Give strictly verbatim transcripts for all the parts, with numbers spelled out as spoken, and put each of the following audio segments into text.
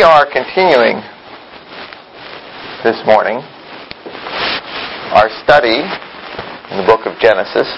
are continuing this morning our study in the book of Genesis.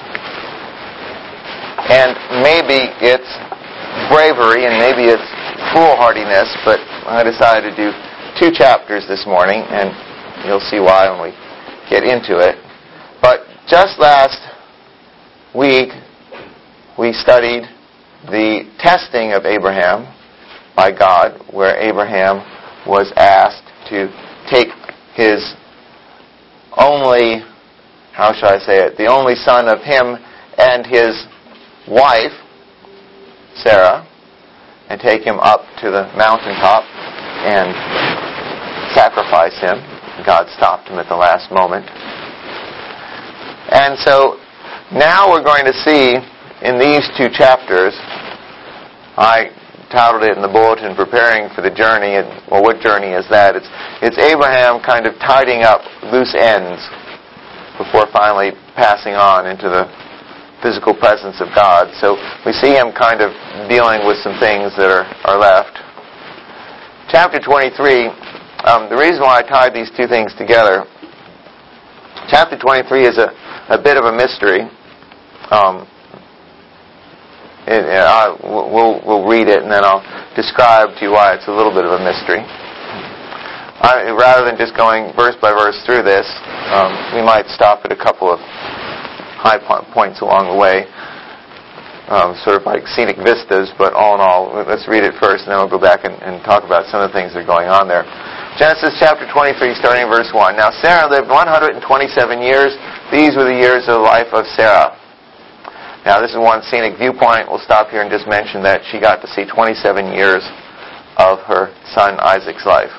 And maybe it's bravery and maybe it's foolhardiness, but I decided to do two chapters this morning, and you'll see why when we get into it. But just last week, we studied the testing of Abraham by God, where Abraham was asked to take his only, how shall I say it, the only son of him and his wife, Sarah, and take him up to the mountaintop and sacrifice him. God stopped him at the last moment. And so now we're going to see in these two chapters, I titled it in the bulletin, Preparing for the Journey. And, well, what journey is that? It's, it's Abraham kind of tidying up loose ends before finally passing on into the physical presence of God. So we see him kind of dealing with some things that are, are left. Chapter twenty-three, um, the reason why I tied these two things together, chapter twenty-three is a, a bit of a mystery. Um, it, I, we'll, we'll read it and then I'll describe to you why it's a little bit of a mystery. I, rather than just going verse by verse through this, um, we might stop at a couple of high points along the way, um, sort of like scenic vistas, but all in all, let's read it first and then we'll go back and, and talk about some of the things that are going on there. Genesis chapter twenty-three, starting in verse one. Now Sarah lived one hundred twenty-seven years. These were the years of the life of Sarah. Now this is one scenic viewpoint. We'll stop here and just mention that she got to see twenty-seven years of her son Isaac's life.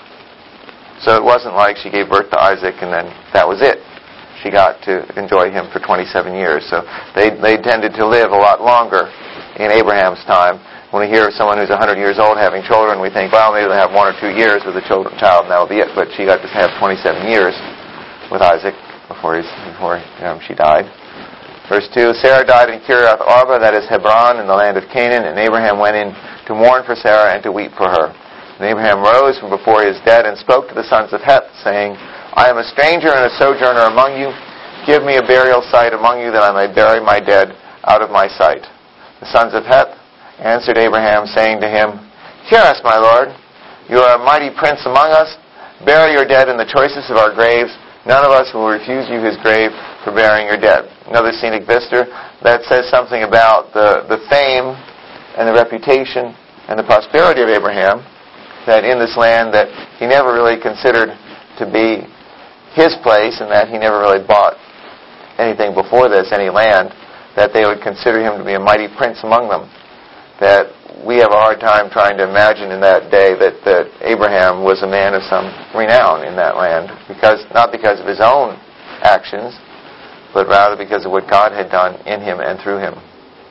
So it wasn't like she gave birth to Isaac and then that was it. She got to enjoy him for twenty-seven years. So they they tended to live a lot longer in Abraham's time. When we hear of someone who's one hundred years old having children, we think, well, maybe they'll have one or two years with a children, child and that'll be it. But she got to have twenty-seven years with Isaac before, he's, before um, she died. Verse two, Sarah died in Kiriath Arba, that is Hebron, in the land of Canaan, and Abraham went in to mourn for Sarah and to weep for her. And Abraham rose from before his dead and spoke to the sons of Heth, saying, I am a stranger and a sojourner among you. Give me a burial site among you, that I may bury my dead out of my sight. The sons of Heth answered Abraham, saying to him, Hear us, my lord. You are a mighty prince among us. Bury your dead in the choicest of our graves. None of us will refuse you his grave for burying your dead. Another scenic vista that says something about the, the fame and the reputation and the prosperity of Abraham, that in this land that he never really considered to be his place and that he never really bought anything before this, any land, that they would consider him to be a mighty prince among them. That we have a hard time trying to imagine in that day that, that Abraham was a man of some renown in that land, because not because of his own actions, but rather because of what God had done in him and through him.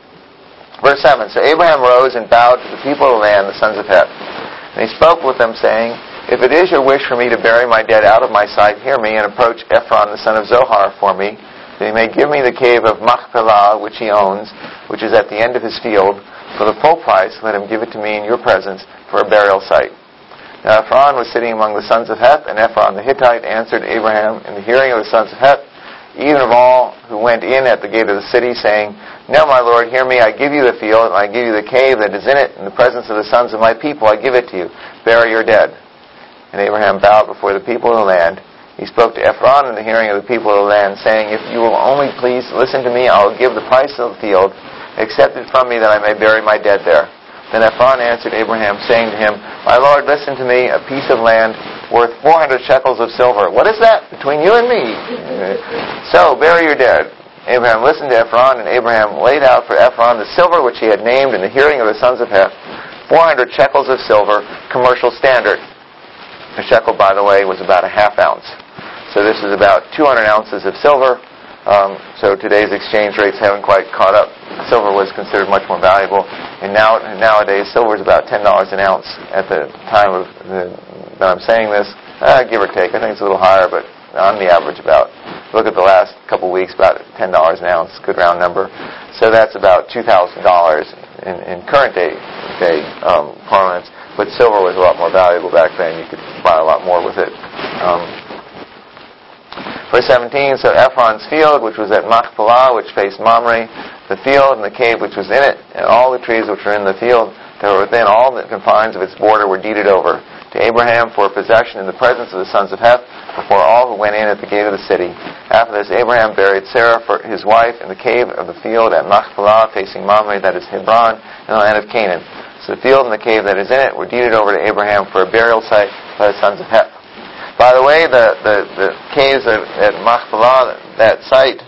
Verse seven, So Abraham rose and bowed to the people of the land, the sons of Heth. And he spoke with them, saying, If it is your wish for me to bury my dead out of my sight, hear me, and approach Ephron, the son of Zohar, for me, that he may give me the cave of Machpelah, which he owns, which is at the end of his field. For the full price, let him give it to me in your presence for a burial site. Now Ephron was sitting among the sons of Heth, and Ephron the Hittite answered Abraham in the hearing of the sons of Heth, even of all who went in at the gate of the city, saying, No, my lord, hear me, I give you the field, and I give you the cave that is in it, in the presence of the sons of my people, I give it to you. Bury your dead. And Abraham bowed before the people of the land. He spoke to Ephron in the hearing of the people of the land, saying, If you will only please listen to me, I will give the price of the field, accept it from me, that I may bury my dead there. Then Ephron answered Abraham, saying to him, My lord, listen to me, a piece of land worth four hundred shekels of silver. What is that between you and me? So, bury your dead. Abraham listened to Ephron, and Abraham laid out for Ephron the silver which he had named in the hearing of the sons of Heth, four hundred shekels of silver, commercial standard. A shekel, by the way, was about a half ounce. So this is about two hundred ounces of silver. Um, so today's exchange rates haven't quite caught up. Silver was considered much more valuable, and now nowadays silver is about ten dollars an ounce. At the time of the, that I'm saying this, uh, give or take, I think it's a little higher, but on the average about. Look at the last couple of weeks, about ten dollars an ounce, good round number. So that's about two thousand dollars in, in current day day um, parlance. but silver was a lot more valuable back then. You could buy a lot more with it. Um, verse seventeen, so Ephron's field, which was at Machpelah, which faced Mamre, the field and the cave which was in it, and all the trees which were in the field that were within all the confines of its border were deeded over to Abraham for possession in the presence of the sons of Heth, before all who went in at the gate of the city. After this, Abraham buried Sarah, for his wife, in the cave of the field at Machpelah, facing Mamre, that is Hebron, in the land of Canaan. So the field and the cave that is in it were deeded over to Abraham for a burial site by the sons of Heth. By the way, the, the, the caves at, at Machpelah, that site,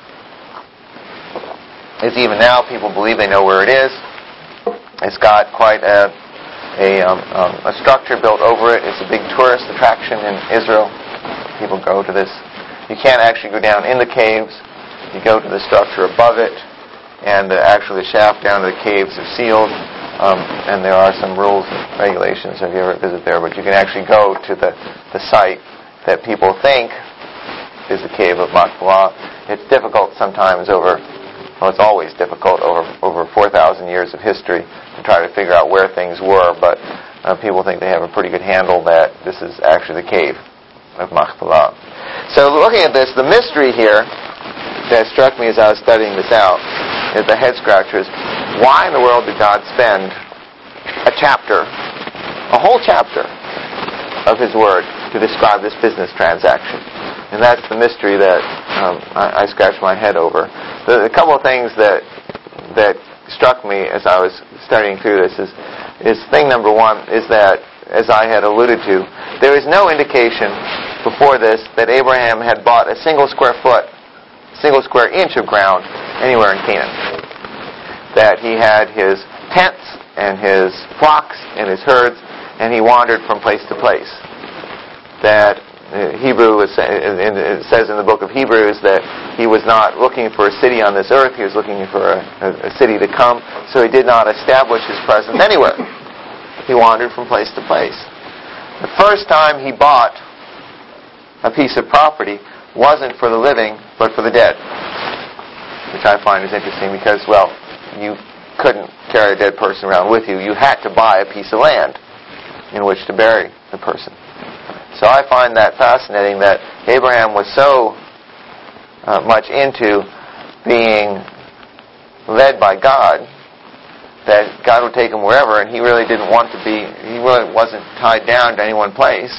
is even now, people believe they know where it is. It's got quite a A, um, um, a structure built over it. It's a big tourist attraction in Israel. People go to this. You can't actually go down in the caves. You go to the structure above it, and the, actually the shaft down to the caves are sealed. Um, and there are some rules and regulations if you ever visit there. But you can actually go to the, the site that people think is the cave of Machpelah. It's difficult sometimes over. Well, it's always difficult over over four thousand years of history to try to figure out where things were, but uh, people think they have a pretty good handle that this is actually the cave of Machpelah. So looking at this, the mystery here that struck me as I was studying this out, is the head scratcher, is why in the world did God spend a chapter, a whole chapter of His Word to describe this business transaction? And that's the mystery that um, I, I scratched my head over. The, a couple of things that that struck me as I was studying through this is, is thing number one is that, as I had alluded to, there is no indication before this that Abraham had bought a single square foot, single square inch of ground anywhere in Canaan. That he had his tents and his flocks and his herds, and he wandered from place to place. That Hebrew is, it says in the book of Hebrews that he was not looking for a city on this earth, he was looking for a, a, a city to come, so he did not establish his presence anywhere. He wandered from place to place. The first time he bought a piece of property wasn't for the living, but for the dead, which I find is interesting because, well, you couldn't carry a dead person around with you. You had to buy a piece of land in which to bury the person. So I find that fascinating that Abraham was so uh, much into being led by God that God would take him wherever, and he really didn't want to be, he really wasn't tied down to any one place.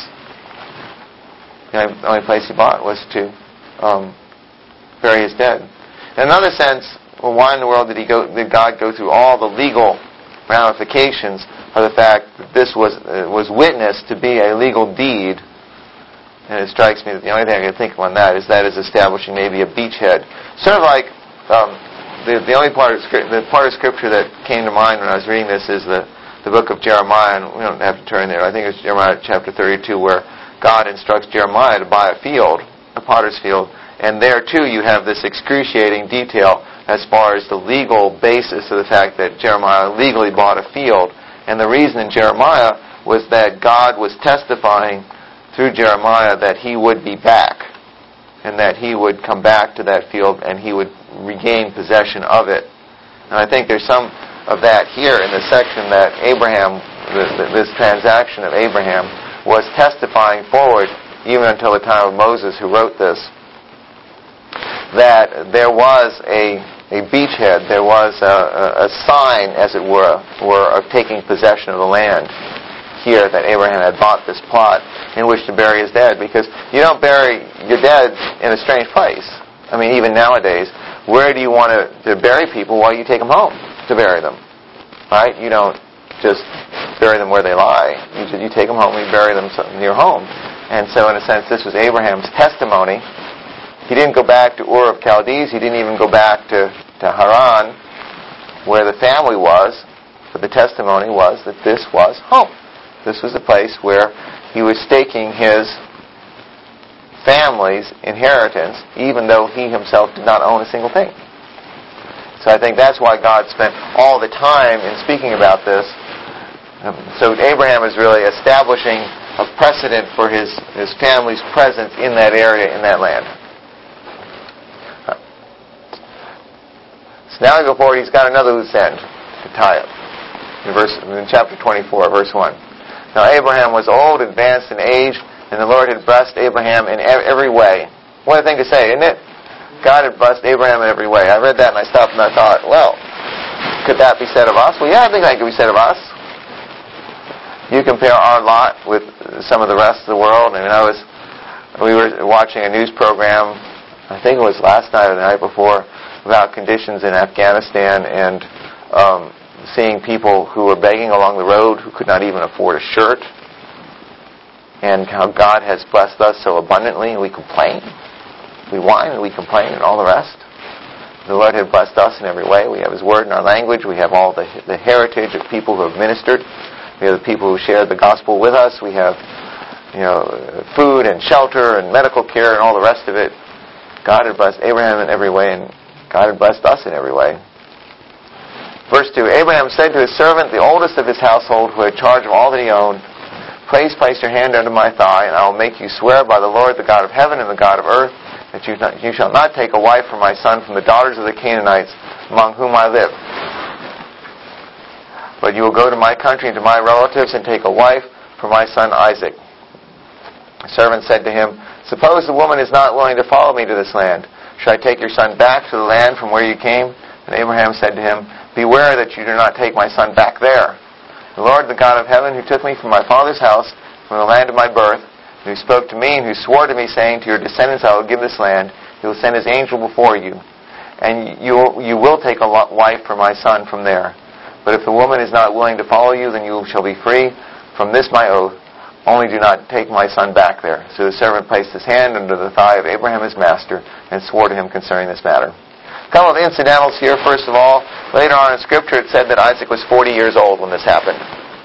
The only place he bought was to um, bury his dead. In another sense, well, why in the world did he go? Did God go through all the legal ramifications of the fact that this was uh, was witnessed to be a legal deed? And it strikes me that the only thing I can think of on that is that is establishing maybe a beachhead, sort of like um, the the only part of the part of Scripture that came to mind when I was reading this is the the book of Jeremiah, and we don't have to turn there. I think it's Jeremiah chapter thirty-two, where God instructs Jeremiah to buy a field, a potter's field, and there too you have this excruciating detail as far as the legal basis of the fact that Jeremiah legally bought a field. And the reason in Jeremiah was that God was testifying through Jeremiah that he would be back, and that he would come back to that field and he would regain possession of it. And I think there's some of that here in the section that Abraham, this transaction of Abraham, was testifying forward even until the time of Moses, who wrote this, that there was a a beachhead, there was a, a, a sign, as it were, were, of taking possession of the land here, that Abraham had bought this plot in which to bury his dead, because you don't bury your dead in a strange place. I mean, even nowadays, where do you want to, to bury people? Well, you take them home to bury them, right? You don't just bury them where they lie. You, you take them home and you bury them near home. And so, in a sense, this was Abraham's testimony. He didn't go back to Ur of Chaldees. He didn't even go back to, to Haran, where the family was. But the testimony was that this was home. This was the place where he was staking his family's inheritance, even though he himself did not own a single thing. So I think that's why God spent all the time in speaking about this. Um, so Abraham is really establishing a precedent for his, his family's presence in that area, in that land. So now we go forward. He's got another loose end to tie up. In verse, in chapter twenty-four, verse one. Now Abraham was old, advanced in age, and the Lord had blessed Abraham in every way. What a thing to say, isn't it? God had blessed Abraham in every way. I read that and I stopped and I thought, well, could that be said of us? Well, yeah, I think that could be said of us. You compare our lot with some of the rest of the world. I mean, I was, we were watching a news program, I think it was last night or the night before, about conditions in Afghanistan and um, seeing people who were begging along the road who could not even afford a shirt, and how God has blessed us so abundantly, and we complain. We whine and we complain and all the rest. The Lord has blessed us in every way. We have His Word in our language. We have all the, the heritage of people who have ministered. We have the people who shared the gospel with us. We have, you know, food and shelter and medical care and all the rest of it. God had blessed Abraham in every way, and God had blessed us in every way. Verse two, Abraham said to his servant, the oldest of his household, who had charge of all that he owned, Please place your hand under my thigh, and I will make you swear by the Lord, the God of heaven and the God of earth, that you, not, you shall not take a wife for my son from the daughters of the Canaanites among whom I live. But you will go to my country and to my relatives and take a wife for my son Isaac. The servant said to him, Suppose the woman is not willing to follow me to this land. Should I take your son back to the land from where you came? And Abraham said to him, Beware that you do not take my son back there. The Lord, the God of heaven, who took me from my father's house, from the land of my birth, who spoke to me and who swore to me, saying, To your descendants I will give this land, He will send His angel before you, and you will, you will take a wife for my son from there. But if the woman is not willing to follow you, then you shall be free from this my oath. Only do not take my son back there. So the servant placed his hand under the thigh of Abraham his master, and swore to him concerning this matter. A couple of incidentals here. First of all, later on in Scripture it said that Isaac was forty years old when this happened.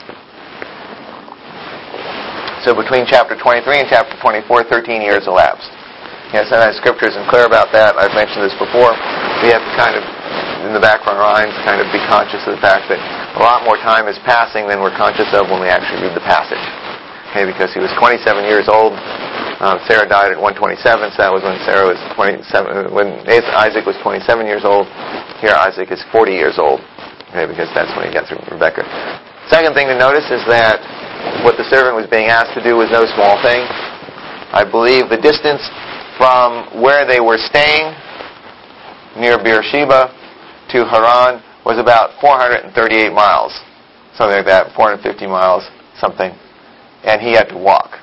So between chapter twenty-three and chapter twenty-four, thirteen years elapsed. Yes, sometimes Scripture isn't clear about that. I've mentioned this before. We have to kind of, in the back of our minds, kind of be conscious of the fact that a lot more time is passing than we're conscious of when we actually read the passage. Okay, because he was twenty-seven years old. Um, Sarah died at one twenty-seven, so that was when Sarah was twenty-seven. When Isaac was twenty-seven years old. Here Isaac is forty years old. Okay, because that's when he got through Rebekah. Second thing to notice is that what the servant was being asked to do was no small thing. I believe the distance from where they were staying, near Beersheba, to Haran was about four hundred thirty-eight miles. Something like that, four hundred fifty miles, something. And he had to walk.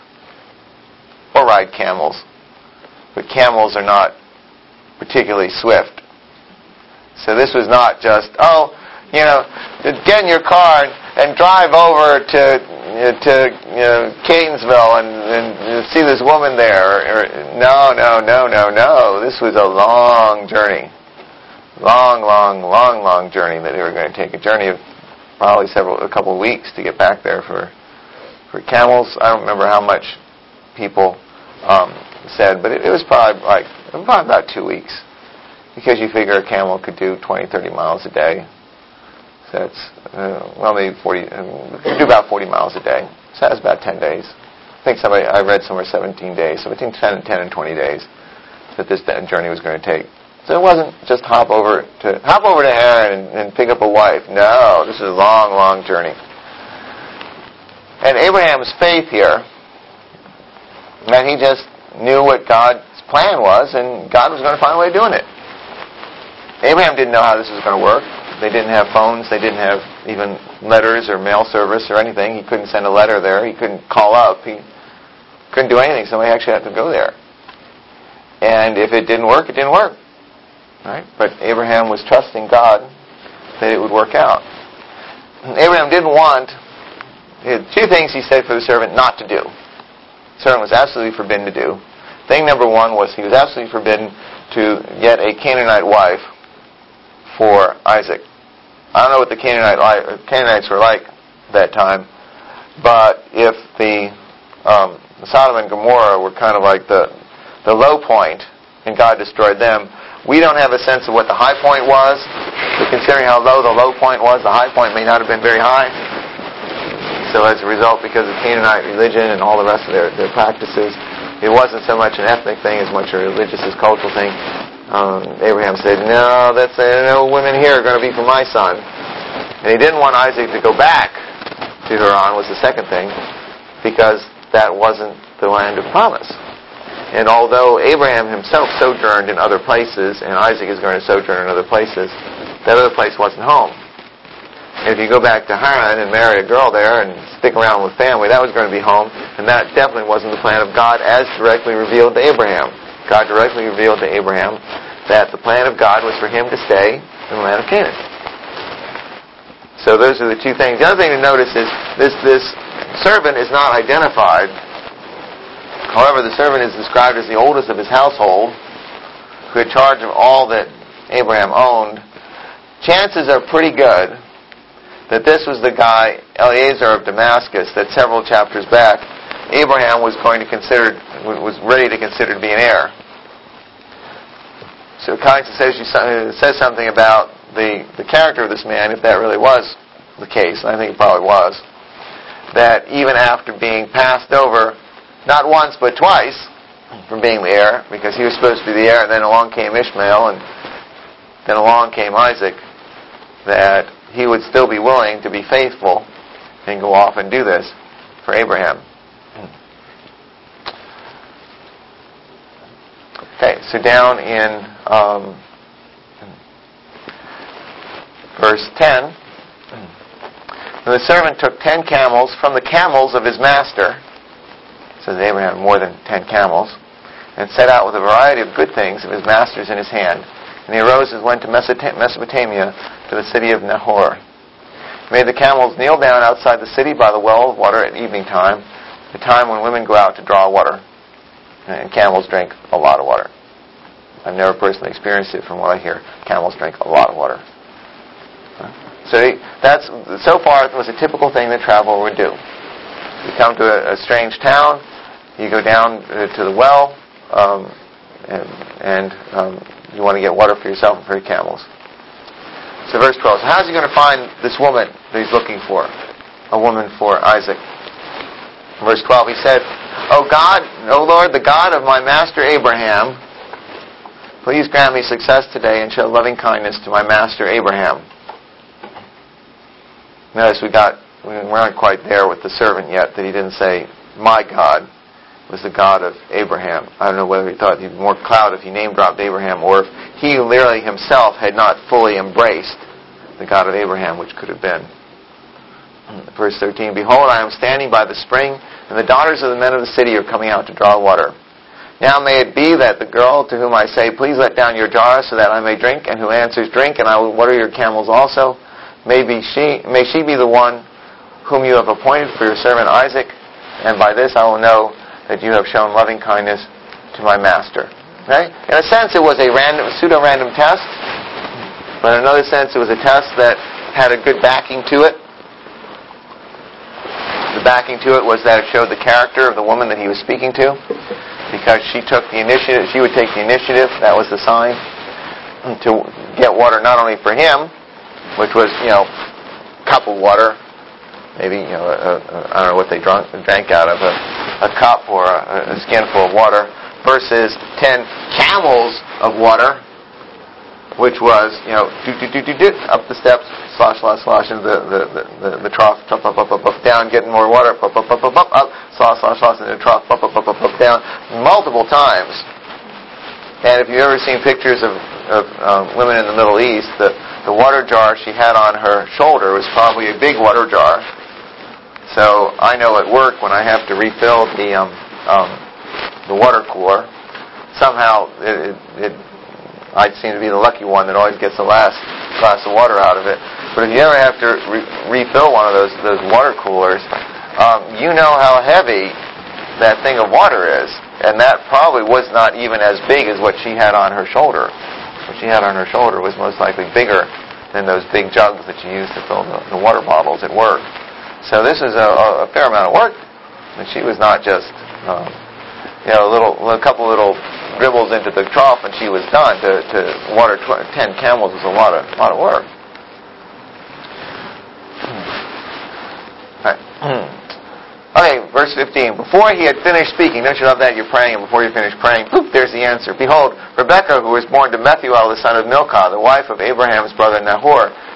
Or ride camels. But camels are not particularly swift. So this was not just, oh, you know, get in your car and, and drive over to to you know, Catonsville and, and see this woman there. Or, or, no, no, no, no, no. This was a long journey. Long, long, long, long journey that they were going to take. A journey of probably several, a couple of weeks to get back there for for camels. I don't remember how much people um, said, but it, it was probably like probably about two weeks. Because you figure a camel could do twenty, thirty miles a day. So that's, uh, well, maybe forty, um, could do about forty miles a day. So that's about ten days. I think somebody, I read somewhere seventeen days. So between ten and ten and twenty days that this journey was going to take. So it wasn't just hop over to, hop over to Haran and, and pick up a wife. No, this is a long, long journey. And Abraham's faith here, that he just knew what God's plan was, and God was going to find a way of doing it. Abraham didn't know how this was going to work. They didn't have phones. They didn't have even letters or mail service or anything. He couldn't send a letter there. He couldn't call up. He couldn't do anything. Somebody actually had to go there. And if it didn't work, it didn't work. Right? But Abraham was trusting God that it would work out. Abraham didn't want, he had two things he said for the servant not to do. The servant was absolutely forbidden to do. Thing number one was he was absolutely forbidden to get a Canaanite wife for Isaac. I don't know what the Canaanite li- Canaanites were like that time, but if the um, Sodom and Gomorrah were kind of like the the low point, and God destroyed them, we don't have a sense of what the high point was. But considering how low the low point was, the high point may not have been very high. So as a result, because of Canaanite religion and all the rest of their, their practices, it wasn't so much an ethnic thing as much a religious as cultural thing. Um, Abraham said, no, that's uh, no women here are going to be for my son. And he didn't want Isaac to go back to Haran was the second thing, because that wasn't the land of promise. And although Abraham himself sojourned in other places, and Isaac is going to sojourn in other places, that other place wasn't home. If you go back to Haran and marry a girl there and stick around with family, that was going to be home, and that definitely wasn't the plan of God as directly revealed to Abraham. God directly revealed to Abraham that the plan of God was for him to stay in the land of Canaan. So those are the two things. The other thing to notice is this, this servant is not identified. However, the servant is described as the oldest of his household, who had charge of all that Abraham owned. Chances are pretty good that this was the guy, Eliezer of Damascus, that several chapters back, Abraham was going to consider, was ready to consider to be an heir. So it kind of says, you, it says something about the, the character of this man, if that really was the case, and I think it probably was, that even after being passed over, not once but twice, from being the heir, because he was supposed to be the heir, and then along came Ishmael, and then along came Isaac, that he would still be willing to be faithful and go off and do this for Abraham. Okay, so down in um, verse ten, and the servant took ten camels from the camels of his master, so that Abraham had more than ten camels, and set out with a variety of good things of his master's in his hand. And he arose and went to Mesopotamia, to the city of Nahor. He made the camels kneel down outside the city by the well of water at evening time, the time when women go out to draw water. And camels drink a lot of water. I've never personally experienced it. From what I hear, camels drink a lot of water. So he, that's so far it was a typical thing that traveler would do. You come to a, a strange town, you go down to the well, um, and, and um, you want to get water for yourself and for your camels. So verse twelve. So how's he going to find this woman that he's looking for? A woman for Isaac. Verse twelve, he said, O God, O Lord, the God of my master Abraham, please grant me success today and show loving kindness to my master Abraham. Notice we got, we're not quite there with the servant yet, that he didn't say, my God was the God of Abraham. I don't know whether he thought he'd be more cloud if he name-dropped Abraham, or if he literally himself had not fully embraced the God of Abraham, which could have been. Verse thirteen, Behold, I am standing by the spring, and the daughters of the men of the city are coming out to draw water. Now may it be that the girl to whom I say, Please let down your jar so that I may drink, and who answers, Drink, and I will water your camels also, may, be she, may she be the one whom you have appointed for your servant Isaac, and by this I will know that you have shown loving kindness to my master. Okay? In a sense, it was a random, pseudo-random test, but in another sense, it was a test that had a good backing to it. The backing to it was that it showed the character of the woman that he was speaking to, because she took the initiative. She would take the initiative. That was the sign to get water not only for him, which was you know, cup of water. Maybe, you know, a, a, I don't know what they drank, drank out of, a, a cup or a, a skinful of water, versus ten camels of water, which was, you know, do, do, do, do, do, up the steps, slosh, slosh, slosh, into the, the, the, the trough, up, up, up, up, up, down, getting more water, up, up, up, up, up, up, slosh, slosh, slosh, into the trough, up, up, up, up, up, down, multiple times. And if you've ever seen pictures of, of um, women in the Middle East, the, the water jar she had on her shoulder was probably a big water jar. So I know at work when I have to refill the um, um, the water cooler, somehow it, it, it, I seem to be the lucky one that always gets the last glass of water out of it. But if you ever have to re- refill one of those those water coolers, um, you know how heavy that thing of water is, and that probably was not even as big as what she had on her shoulder. What she had on her shoulder was most likely bigger than those big jugs that you use to fill the, the water bottles at work. So this is a, a fair amount of work. And she was not just, um, you know, a little, a couple little dribbles into the trough and she was done. To, to water tw- ten camels was a lot of, lot of work. All right. Okay, verse fifteen. Before he had finished speaking, don't you love that? You're praying, and before you finish praying, poof, there's the answer. Behold, Rebekah, who was born to Bethuel, the son of Milcah, the wife of Abraham's brother Nahor,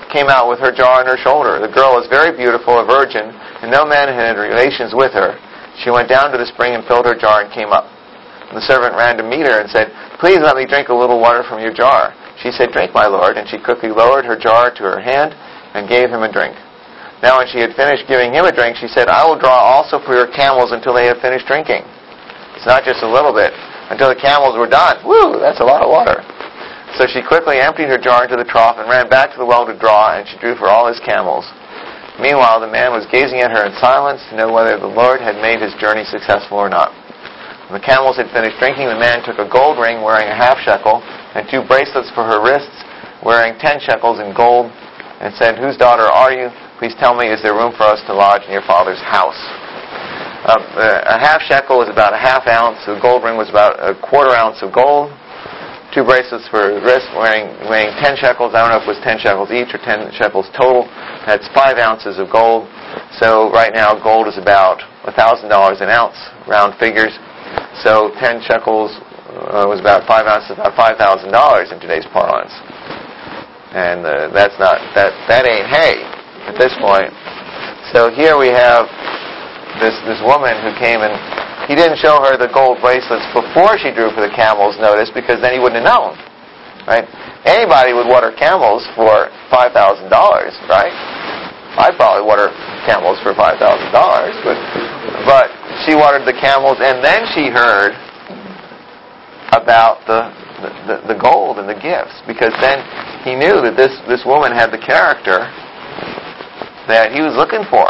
came out with her jar on her shoulder. The girl was very beautiful, a virgin, and no man had relations with her. She went down to the spring and filled her jar and came up. And the servant ran to meet her and said, "Please let me drink a little water from your jar." She said, "Drink, my lord." And she quickly lowered her jar to her hand and gave him a drink. Now when she had finished giving him a drink, she said, "I will draw also for your camels until they have finished drinking." It's not just a little bit. Until the camels were done. Woo, that's a lot of water. So she quickly emptied her jar into the trough and ran back to the well to draw, and she drew for all his camels. Meanwhile, the man was gazing at her in silence to know whether the Lord had made his journey successful or not. When the camels had finished drinking, the man took a gold ring wearing a half shekel and two bracelets for her wrists wearing ten shekels in gold and said, "Whose daughter are you? Please tell me, is there room for us to lodge in your father's house?" Uh, a half shekel was about a half ounce. The gold ring was about a quarter ounce of gold. Two bracelets for her wrist weighing, weighing ten shekels. I don't know if it was ten shekels each or ten shekels total. That's five ounces of gold. So right now gold is about one thousand dollars an ounce, round figures. So ten shekels uh, was about five ounces, about five thousand dollars in today's parlance. And uh, that's not, that, that ain't hay at this point. So here we have this, this woman who came and he didn't show her the gold bracelets before she drew for the camels, notice, because then he wouldn't have known. Right? Anybody would water camels for five thousand dollars, right? I'd probably water camels for five thousand dollars, but but she watered the camels, and then she heard about the, the, the gold and the gifts, because then he knew that this, this woman had the character that he was looking for.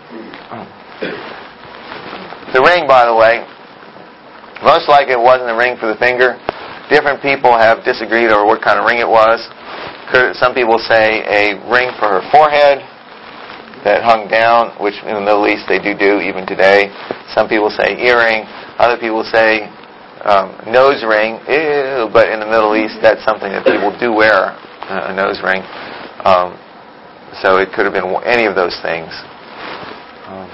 The ring, by the way, most likely it wasn't a ring for the finger. Different people have disagreed over what kind of ring it was. Some people say a ring for her forehead that hung down, which in the Middle East they do do even today. Some people say earring. Other people say um, nose ring. Ew, but in the Middle East that's something that people do wear, uh, a nose ring. Um, so it could have been any of those things. Um,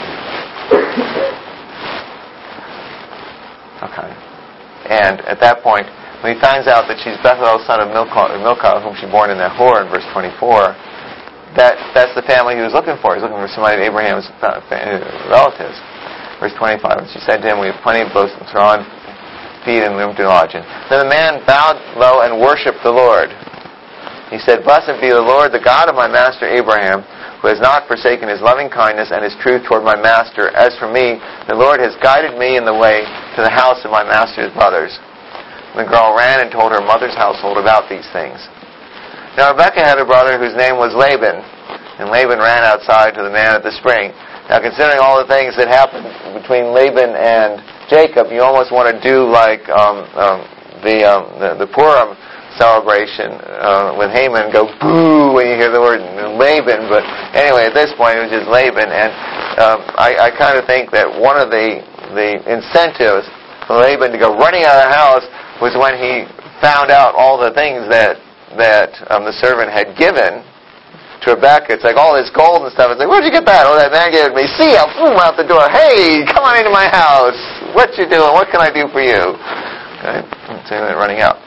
Okay. And at that point, when he finds out that she's Bethuel, son of Milcah, Milcah, whom she bore in Nahor in verse twenty-four, that, that's the family he was looking for. He's looking for somebody of Abraham's relatives. Verse twenty-five, and she said to him, "We have plenty of both straw and feed and room to lodge in." Then the man bowed low and worshipped the Lord. He said, "Blessed be the Lord, the God of my master Abraham, who has not forsaken his loving kindness and his truth toward my master. As for me, the Lord has guided me in the way to the house of my master's brothers." The girl ran and told her mother's household about these things. Now Rebekah had a brother whose name was Laban, and Laban ran outside to the man at the spring. Now considering all the things that happened between Laban and Jacob, you almost want to do like um, um, the, um, the the Purim celebration uh, with Haman, go boo when you hear the word Laban. But anyway, at this point it was just Laban, and um, I, I kind of think that one of the the incentives for Laban to go running out of the house was when he found out all the things that that um, the servant had given to Rebekah. It's like all this gold and stuff. It's like, where'd you get that? Oh, that man gave it to me. See, I'll boom out the door. Hey, come on into my house. What you doing? What can I do for you? Okay, so he went running out.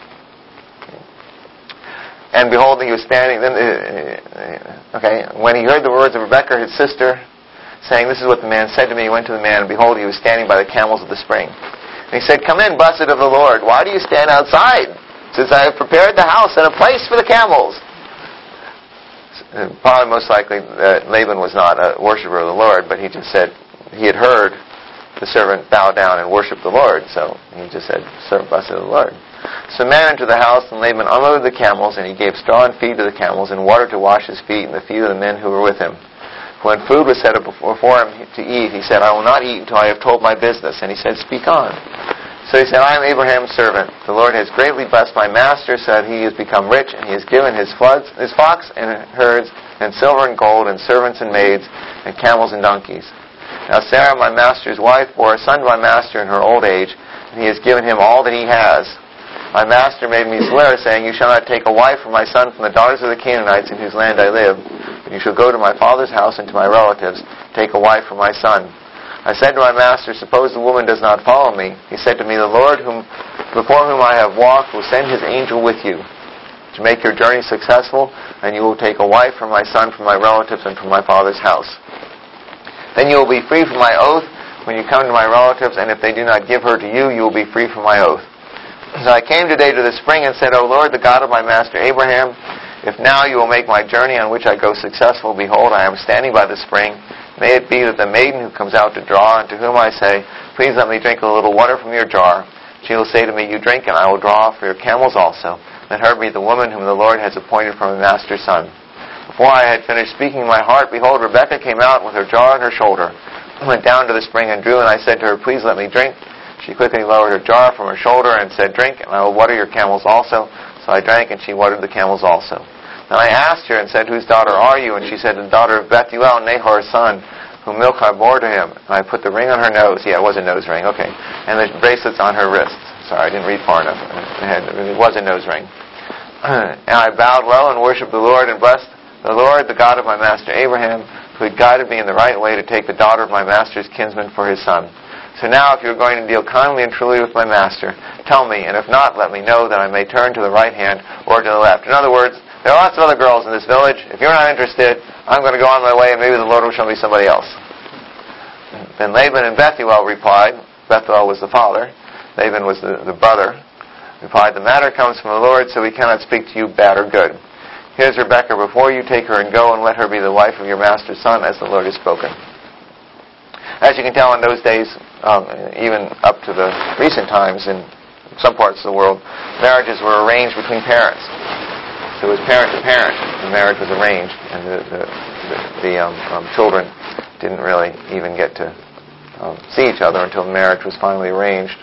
And behold, he was standing. Then, uh, okay, when he heard the words of Rebekah, his sister, saying, "This is what the man said to me," he went to the man, and behold, he was standing by the camels of the spring. And he said, "Come in, blessed of the Lord. Why do you stand outside? Since I have prepared the house and a place for the camels." Probably most likely that Laban was not a worshiper of the Lord, but he just said he had heard the servant bow down and worship the Lord, so he just said, "Serve blessed of the Lord." So the man entered the house, and Laban unloaded the camels, and he gave straw and feed to the camels, and water to wash his feet and the feet of the men who were with him. When food was set up before him to eat, he said, "I will not eat until I have told my business." And he said, "Speak on." So he said, "I am Abraham's servant. The Lord has greatly blessed my master, so that he has become rich, and he has given his floods, his flocks and herds, and silver and gold, and servants and maids, and camels and donkeys. Now Sarah, my master's wife, bore a son to my master in her old age, and he has given him all that he has. My master made me swear, saying, 'You shall not take a wife for my son from the daughters of the Canaanites in whose land I live, but you shall go to my father's house and to my relatives, take a wife for my son.' I said to my master, 'Suppose the woman does not follow me.' He said to me, 'The Lord whom, before whom I have walked will send his angel with you to make your journey successful and you will take a wife for my son from my relatives and from my father's house. Then you will be free from my oath when you come to my relatives, and if they do not give her to you, you will be free from my oath. So I came today to the spring and said, O Lord, the God of my master Abraham, if now you will make my journey on which I go successful, behold, I am standing by the spring. May it be that the maiden who comes out to draw, and to whom I say, please let me drink a little water from your jar, she will say to me, you drink, and I will draw for your camels also. Let her be the woman whom the Lord has appointed for my master's son. Before I had finished speaking in my heart, behold, Rebekah came out with her jar on her shoulder, went down to the spring and drew, and I said to her, please let me drink. She quickly lowered her jar from her shoulder and said, drink, and I will water your camels also. So I drank, and she watered the camels also. Then I asked her and said, whose daughter are you? And she said, the daughter of Bethuel, Nahor's son, whom Milcah bore to him. And I put the ring on her nose. Yeah, it was a nose ring. Okay. And the bracelets on her wrists. Sorry, I didn't read far enough. It was a nose ring. And I bowed low and worshipped the Lord and blessed the Lord, the God of my master Abraham, who had guided me in the right way to take the daughter of my master's kinsman for his son. So now, if you're going to deal kindly and truly with my master, tell me, and if not, let me know that I may turn to the right hand or to the left. In other words, there are lots of other girls in this village. If you're not interested, I'm going to go on my way, and maybe the Lord will show me somebody else. Then Laban and Bethuel replied, Bethuel was the father, Laban was the, the brother, replied, the matter comes from the Lord, so we cannot speak to you bad or good. Here's Rebekah before you, take her and go, and let her be the wife of your master's son, as the Lord has spoken. As you can tell, in those days, um, even up to the recent times in some parts of the world, marriages were arranged between parents. So it was parent to parent. The marriage was arranged, and the, the, the, the um, um, children didn't really even get to um, see each other until the marriage was finally arranged.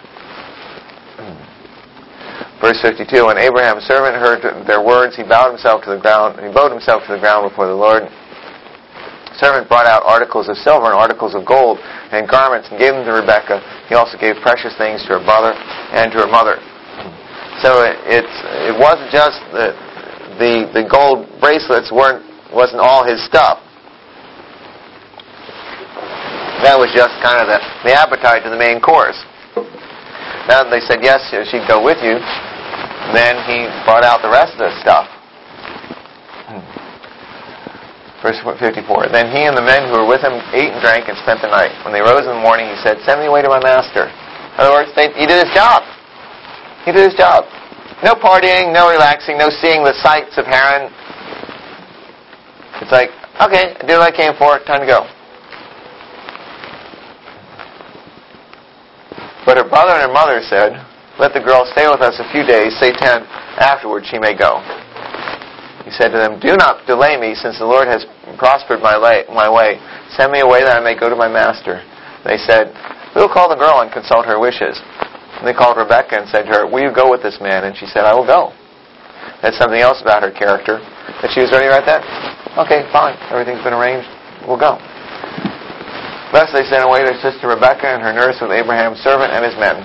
Verse fifty-two, when Abraham's servant heard their words, he bowed himself to the ground. He bowed himself to the ground before the Lord. The servant brought out articles of silver and articles of gold and garments and gave them to Rebekah. He also gave precious things to her brother and to her mother. So it, it's it wasn't just the the the gold bracelets weren't wasn't all his stuff. That was just kind of the, the appetite to the main course. Now they said yes, she'd go with you. Then he brought out the rest of the stuff. Verse fifty-four. Then he and the men who were with him ate and drank and spent the night. When they rose in the morning, he said, send me away to my master. In other words, they, he did his job. He did his job. No partying, no relaxing, no seeing the sights of Haran. It's like, okay, I did what I came for, time to go. But her brother and her mother said, let the girl stay with us a few days, say ten, afterwards she may go. He said to them, do not delay me, since the Lord has prospered my, lay, my way. Send me away that I may go to my master. They said, we will call the girl and consult her wishes. And they called Rebekah and said to her, will you go with this man? And she said, I will go. That's something else about her character, that she was ready right then. Okay, fine, everything's been arranged, we'll go. Thus they sent away their sister Rebekah and her nurse with Abraham's servant and his men.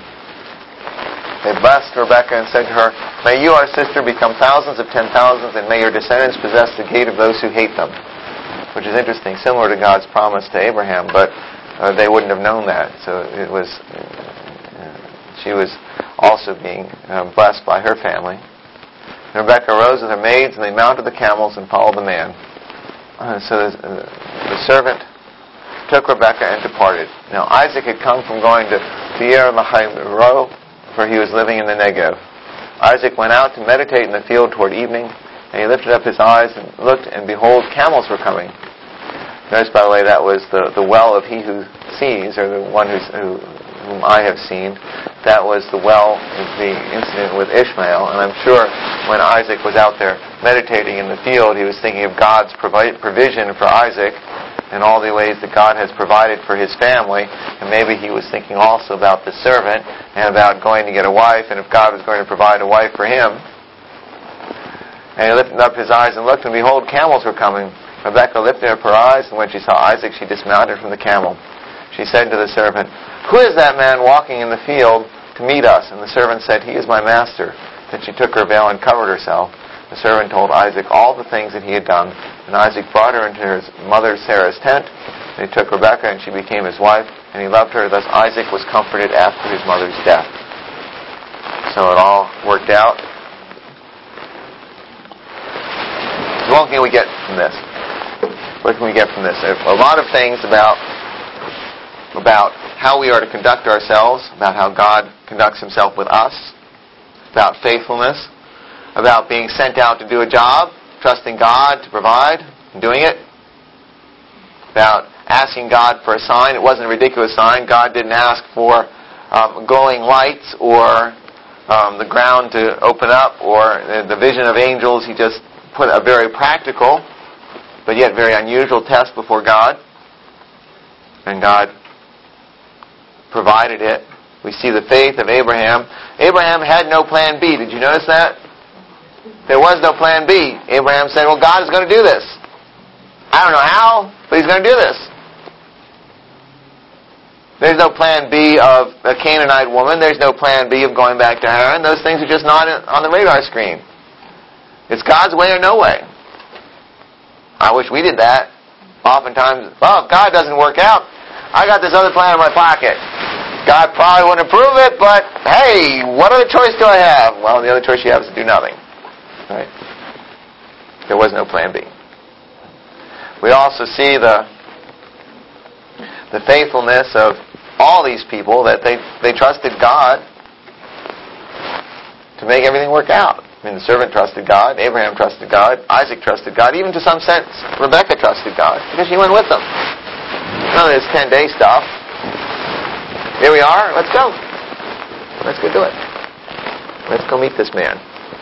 They blessed Rebekah and said to her, may you, our sister, become thousands of ten thousands, and may your descendants possess the gate of those who hate them. Which is interesting, similar to God's promise to Abraham, but uh, they wouldn't have known that. So it was, uh, she was also being uh, blessed by her family. And Rebekah arose with her maids, and they mounted the camels and followed the man. Uh, so the, uh, the servant took Rebekah and departed. Now Isaac had come from going to Beer Lahai Roi, for he was living in the Negev. Isaac went out to meditate in the field toward evening, and he lifted up his eyes and looked, and behold, camels were coming. Notice, by the way, that was the, the well of he who sees, or the one who's, who, whom I have seen. That was the well of the incident with Ishmael, and I'm sure when Isaac was out there meditating in the field, he was thinking of God's provi- provision for Isaac, and all the ways that God has provided for his family, and maybe he was thinking also about the servant, and about going to get a wife, and if God was going to provide a wife for him. And he lifted up his eyes and looked, and behold, camels were coming. Rebekah lifted up her eyes, and when she saw Isaac, she dismounted from the camel. She said to the servant, who is that man walking in the field to meet us? And the servant said, he is my master. Then she took her veil and covered herself. The servant told Isaac all the things that he had done, and Isaac brought her into his mother Sarah's tent, and he took Rebekah, and she became his wife, and he loved her. Thus Isaac was comforted after his mother's death. So it all worked out. If you what can we get from this? What can we get from this? A lot of things about about how we are to conduct ourselves, about how God conducts himself with us, about faithfulness, about being sent out to do a job, trusting God to provide, and doing it, about asking God for a sign. It wasn't a ridiculous sign. God didn't ask for um, glowing lights or um, the ground to open up or the vision of angels. He just put a very practical but yet very unusual test before God. And God provided it. We see the faith of Abraham. Abraham had no plan B. Did you notice that? There was no plan B. Abraham said, well, God is going to do this. I don't know how, but he's going to do this. There's no plan B of a Canaanite woman. There's no plan B of going back to Haran. Those things are just not on the radar screen. It's God's way or no way. I wish we did that. Oftentimes, well, if God doesn't work out, I got this other plan in my pocket. God probably wouldn't approve it, but hey, what other choice do I have? Well, the other choice you have is to do nothing. Right? There was no plan B. We also see the the faithfulness of all these people, that they, they trusted God to make everything work out. I mean, the servant trusted God, Abraham trusted God, Isaac trusted God, even to some sense, Rebekah trusted God, because she went with them. None of this ten-day stuff. Here we are, let's go. Let's go do it. Let's go meet this man.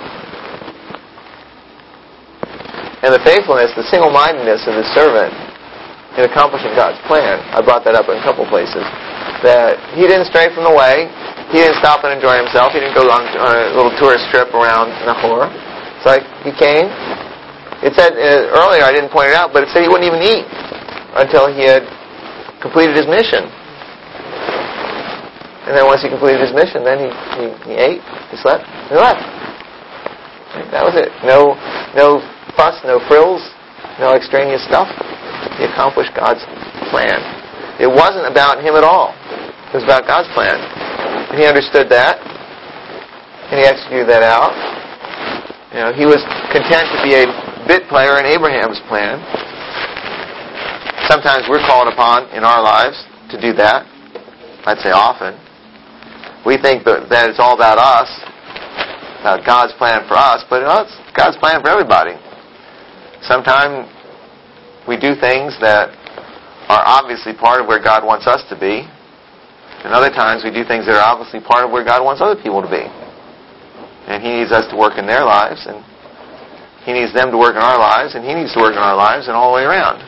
And the faithfulness, the single-mindedness of the servant in accomplishing God's plan, I brought that up in a couple places, that he didn't stray from the way, he didn't stop and enjoy himself, he didn't go on, on a little tourist trip around Nahor. It's like, he came, it said uh, earlier, I didn't point it out, but it said he wouldn't even eat until he had completed his mission. And then once he completed his mission, then he, he, he ate, he slept, he left. That was it. No, no fuss, no frills, no extraneous stuff. He accomplished God's plan. It wasn't about him at all. It was about God's plan. And he understood that. And he executed that out. You know, he was content to be a bit player in Abraham's plan. Sometimes we're called upon in our lives to do that. I'd say often. We think that, that it's all about us, about God's plan for us, but well, it's God's plan for everybody. Sometimes we do things that are obviously part of where God wants us to be, and other times we do things that are obviously part of where God wants other people to be. And he needs us to work in their lives, and he needs them to work in our lives, and he needs to work in our lives, and all the way around.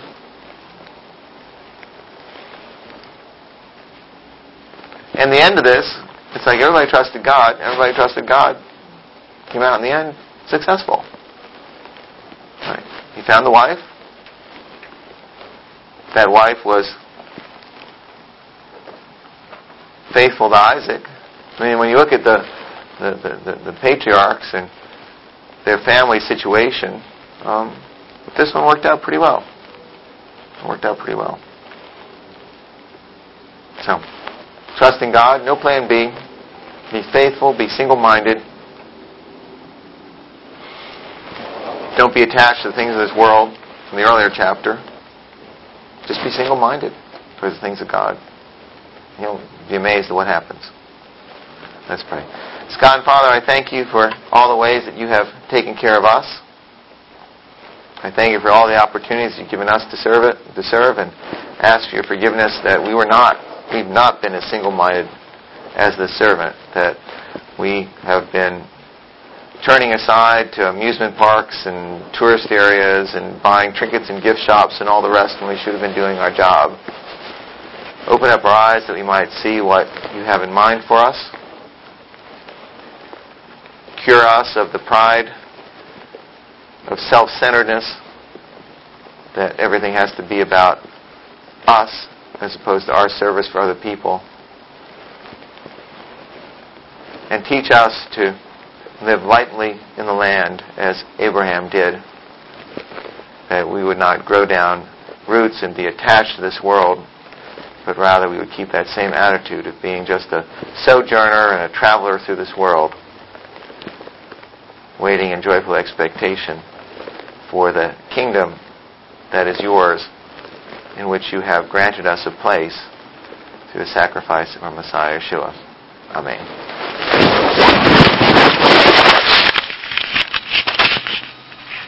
And the end of this, it's like everybody trusted God, everybody trusted God, came out in the end successful. Right. He found the wife. That wife was faithful to Isaac. I mean, when you look at the the, the, the, the patriarchs and their family situation, um, this one worked out pretty well. It worked out pretty well. So, trusting God, no plan B. Be faithful, be single-minded. Don't be attached to the things of this world from the earlier chapter. Just be single-minded for the things of God. You'll be amazed at what happens. Let's pray. God and Father, I thank you for all the ways that you have taken care of us. I thank you for all the opportunities you've given us to serve it, to serve, and ask for your forgiveness that we were not, we've not been as single-minded as the servant, that we have been turning aside to amusement parks and tourist areas and buying trinkets and gift shops and all the rest when we should have been doing our job. Open up our eyes that we might see what you have in mind for us. Cure us of the pride of self-centeredness, that everything has to be about us as opposed to our service for other people. And teach us to live lightly in the land as Abraham did, that we would not grow down roots and be attached to this world, but rather we would keep that same attitude of being just a sojourner and a traveler through this world, waiting in joyful expectation for the kingdom that is yours, in which you have granted us a place through the sacrifice of our Messiah Yeshua. Amen.